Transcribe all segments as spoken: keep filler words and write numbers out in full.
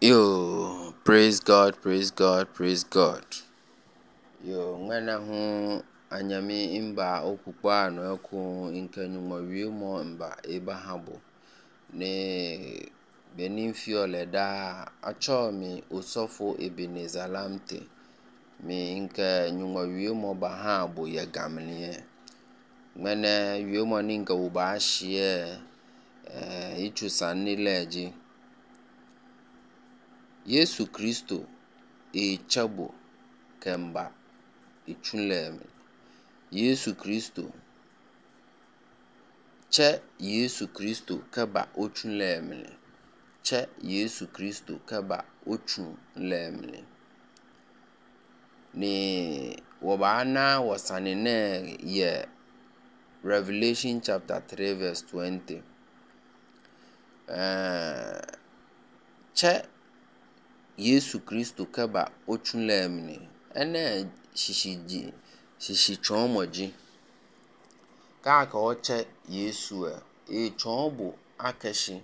Yo, praise God, praise God, praise God. Yo, ngana hu anyami imba okukwa no eku inkanuma wiemo imba eba habo. Ne benin fiole da acho mi osofo Ebenezer Lamte. Mi inka nyuma wiemo ba habo ya gamlie. Ngana wiemo ninka uba shie eh ichu sanileji. Yesu Kristo e chabo kemba ichulem. Yesu Kristo che Yesu Kristo kaba ochulem. Che Yesu Kristo kaba ochulem. Ni wabana wasanene ye Revelation chapter three verse twenty. Uh, che Yesu Kristo kaba ochulem. Ene shishiji shishi chomoji ka ka oche Yesu e e chombo akeshi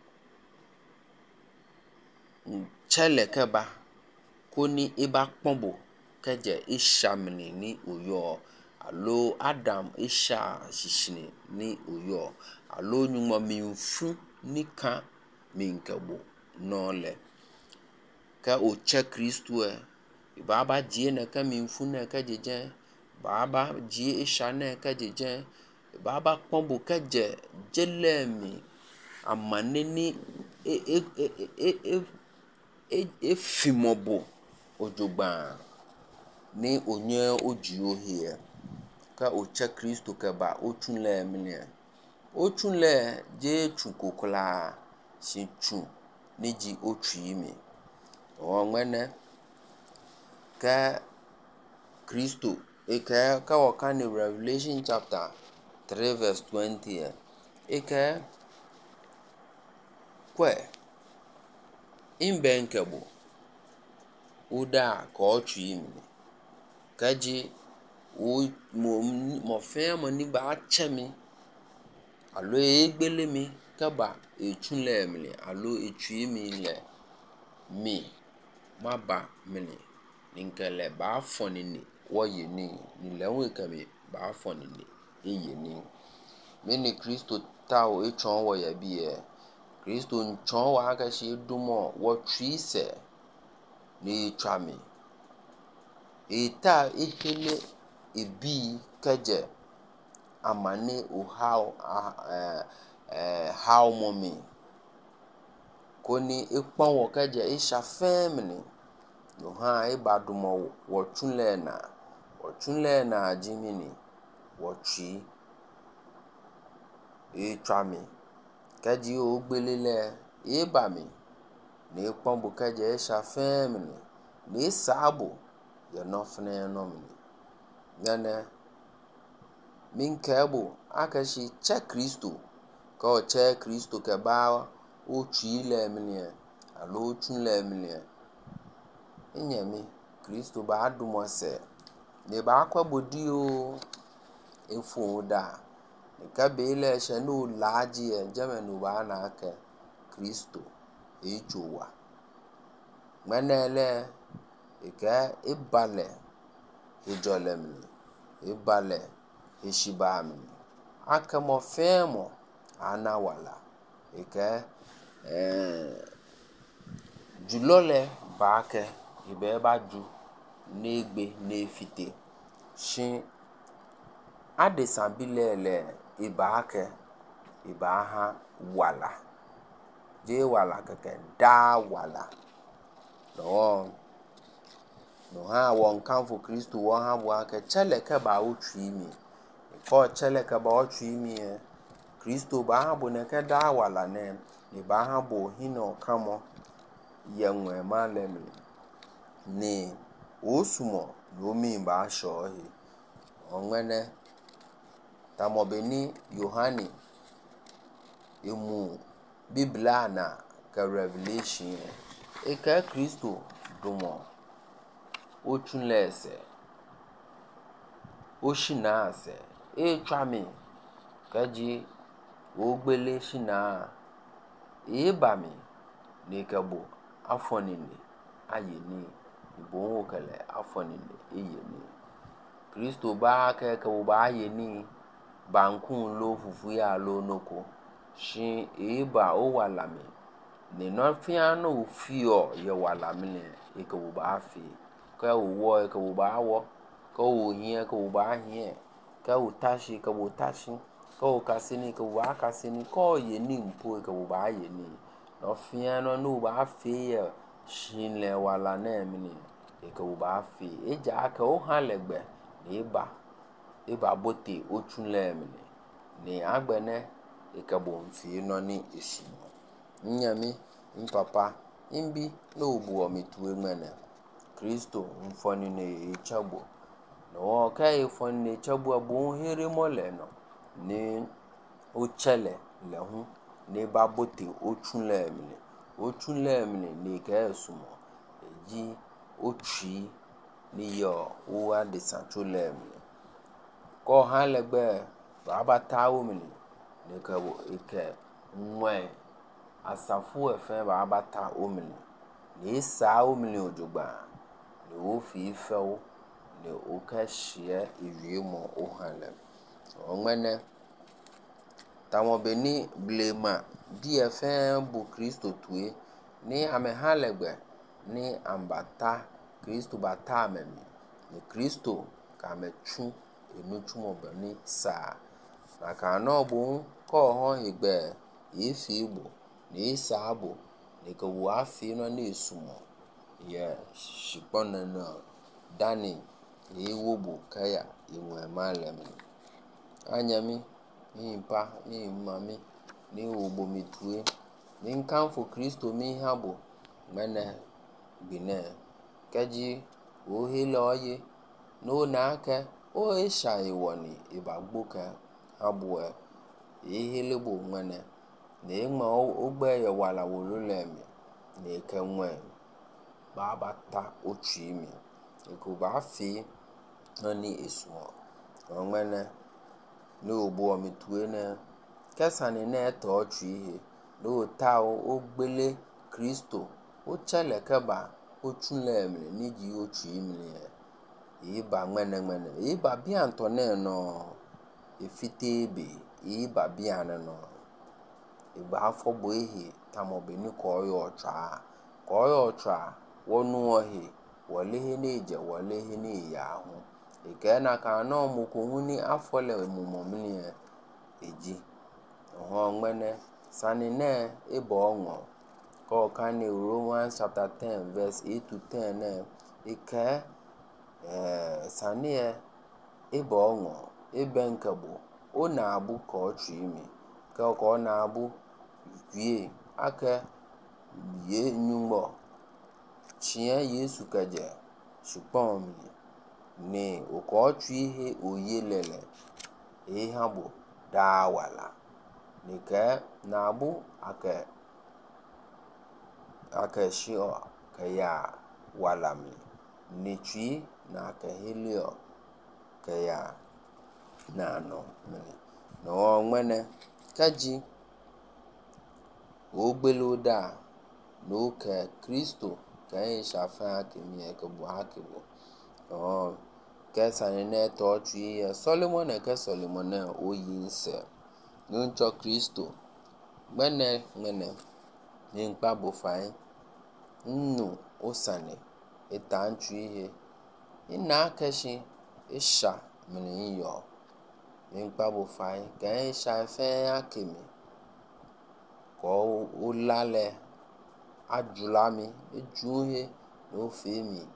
chele keba koni eba kpombo keje ishamni ni uyo alo Adam isha shishini ni uyo alo nyuma minfu nika minkebo nole ka oche Kristo e baba jie na ka minfu na ka jeje baba jie isha na ka jeje baba kpombo keje jelemi amaneni e e e e e e fimobo ojogba ni onye oji ohie ka oche Kristo keba ochunle mne ochunle je chukokla sinchu niji ochu imi o nwene ka Kristo e ka ka wakani Revelation chapter three verse twenty e ka kwe imbenkebo uda ka ochu imi kaji o mo mo fe mo ni ba chemi alo egbele mi kaba echunle mi alo echu imi le mi maba mini ninkele ba fonini woyeni ni lewe kami ba fonini eyeni mini Kristo tawo echon wo ya biye Kristo nchon wa ga shi dumo wo twise ni twami eta ehele ebi keje amane o how eh eh how mommy koni ipon wo keje isha family no ha ibadumo wo tunle na wo tunle na jimini wo twi e twami kaji o gbelele e ba mi ni ipon bo keje isha family ni sabo ye no fne no mi ngane minkebo akashi che Kristo ka o che Kristo ke ba o twi le mne alo tun le mne enyami Kristo ba adumo se ne ba akwabodi o efo da ne ka be le she no laji e jemenu ba na aka Kristo e jowa manele e ka ibale ejolem ibale eshibam aka mo femo anawala e ka eh julole ba ke ibe ba ju negbe nefite shin adesambilele ibake ibaha wala je wala keke da wala no no ha won kanfo Kristo won ha bo aka chele ke ba otwi mi ko chele ke ba otwi mi e Kristo ba ha bo ne ke da wala ne ni ba ha bo hino kamo yenwe malem ni osumo lo mi ba shohi onwene tamobeni Yohani emu Biblia na ka Revelation e ka Kristo dumo ochunlese oshinase e twami kaji ogbele shina e bami ne kabo afonini ayeni ibo kele afonini eyeni Kristo ba ke ke ba ayeni bankun lo fufu ya lo noko shi eba o walame ne no fia no fio ye walame ne e ke wo ba afi ka wo e ke wo ba wo ka wo hie ke wo ba hie ka wo tashi ke wo tashi ka wo kasini ke wo akasini ka ye ni mpo ke wo ba ye ni no fia no no ba afi ye shin le wala na emini e ke wo ba afi eja ka o han legbe ne ba eba bote ochunle emini ni agbene e ke bo mfi no ni esi nyami mpapa imbi no bu o mitu emene Kristo mfoni ne echabo no ka e foni ne echabo abo here mole no ni o chele le hu ne ba bote ochunle emini ochunle emini ni ke esumo eji otwi ni yo o adesantule emini ko han legbe baba tawo mini ne ke ike nwe asafu efe baba ta omini ni sa omini ojogba ni o fi ifewo ni o ka hie iwiemo o hanle onwene tamo beni blema di efe bu Kristo tue ni ame halegbe ni ambata Kristo bata amemi ni Kristo ka mechu enuchu mo beni sa na ka no bu ko ho igbe ifi igbo ni sa abo ni ko wa fi no na esumo ye shipona na dani ewobo kaya inwe malem anyami impa ni mami ni obo mitue ni nkanfo Kristo mi habo mene bine keji o hele oye no na ake o esha iwoni ibagboka abo e hele bo mene ne ma ogbe ye wala wolulemi ne kenwe baba ta ochimi eko ba fi ani esuo onwene no obo omitue ne kesani ne to ochu ihe no ta ogbele Kristo o chele keba ochunle emile niji ochu imile iba nwene nwene iba bi antone no efite ebe iba bi anano iba afobo ehe tamobeni ko yo otra ko yo otra wonu ohe wole he neje wole he ne ya hu ike na ka no mo ko huni afole mumo mini eji oho nwene sani ne ibo onwo ko kan Romans chapter ten verse eight to ten ne ike eh sani e ibo onwo ibe nkebo o na abu ko ochu imi ka ko na abu wie ake ye nyumbo chie Yesu kaje shupon mi ni oko ochu ihe oyelele e habo da wala ni ke na abu ake ake shio kaya wala mi ni chi na ke helio kaya na no mini no nwene kaji ogbelo da no ke Kristo kan shafa kimi e ke bu hakibo oh kesani ne to ochu ye Solomon e ke Solomon e oyinse nuncho Kristo gbene ngene ni npa bo fain nnu osane etanchu ihe ina keshi isha mini yo ni npa bo fain kan sha fe akimi ko ulale ajulami ejuhe no femi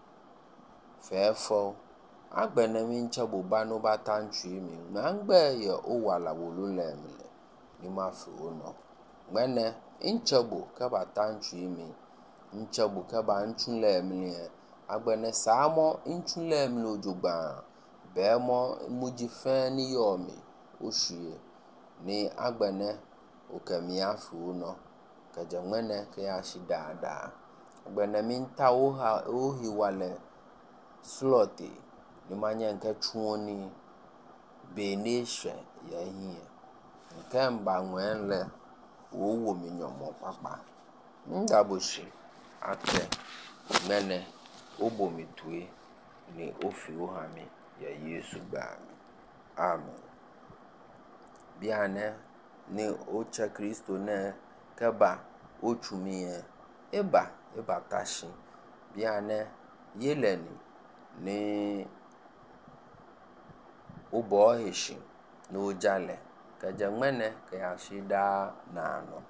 fefo agbene mi nchabo banu batanchu mi ngbe ye o wala wolule mi ni ma fi ono gbene nchabo ka batanchu mi nchabo ka ba nchule mi agbene samo nchule mi ojogba be mo muji fe ni yo mi oshie ni agbene okami afi ono kaje nwene ke ya shi dada agbene mi nta o ha o hi wale slote ni manye nke chuoni beneshe ya hie nke mba nwenle owo mi nyomo papa ndaboshi ake mene obomitue ni ofi ohami ya Yesu gbami. Amen. Biane ni oche Kristo ne keba ochumiye eba eba tashi biane yeleni ni ubo hishi no jale keje mene ke ashida nano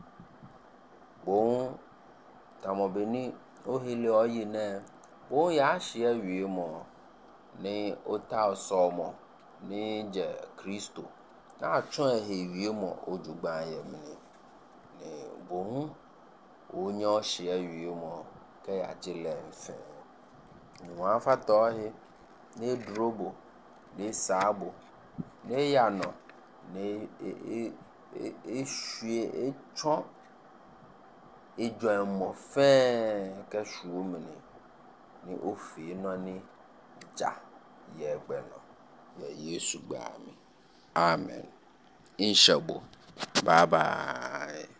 bon tamobeni ohile oyine o ya shie wie mo ni ota osomo ni je Kristo na atun he wie mo ojugban ye mini ni bon onye o shie wie mo ke ya jile mfe ni wa fato he ni drobo ni sabo ni yano ni e e e hwie e chon ejomo fe ke shuo mini ni ofi no ni ja ye gbeno ye Yesu gbami. Amen. Inshabo. Bye bye.